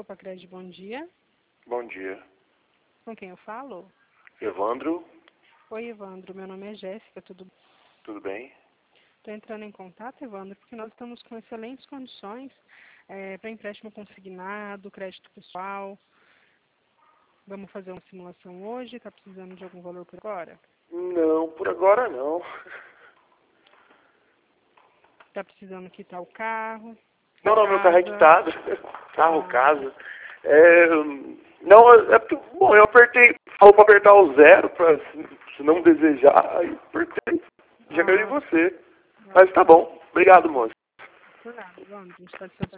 Copa Crédito, bom dia. Bom dia. Com quem eu falo? Evandro, Oi, Evandro. Meu nome é Jéssica, tudo bem? tudo bem? Estou entrando em contato, Evandro, porque nós estamos com excelentes condições para empréstimo consignado, crédito pessoal. Vamos fazer uma simulação hoje? Está precisando de algum valor por agora? Não, por agora não. Está precisando quitar o carro? Não, meu carro é Casa? quitado. Carro, Ah, casa. Não, porque, bom, eu apertei, falou para apertar o zero, para se não desejar, aí apertei. Já ganhei você. Mas tá bom. Obrigado, moço. Por nada, Evandro. A gente está